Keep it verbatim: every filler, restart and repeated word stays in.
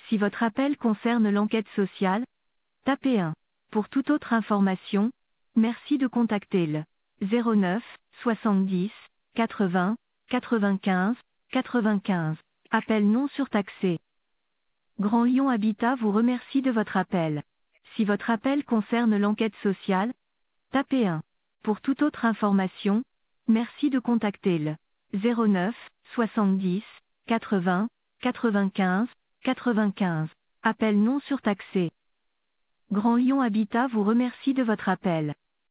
Si votre appel concerne l'enquête sociale, tapez un. Pour toute autre information, merci de contacter le zéro neuf soixante-dix quatre-vingts quatre-vingt-quinze quatre-vingt-quinze. Appel non surtaxé. Grand Lyon Habitat vous remercie de votre appel. Si votre appel concerne l'enquête sociale, tapez un. Pour toute autre information, merci de contacter le zéro neuf soixante-dix quatre-vingts quatre-vingt-quinze quatre-vingt-quinze. Appel non surtaxé. Grand Lyon Habitat vous remercie de votre appel.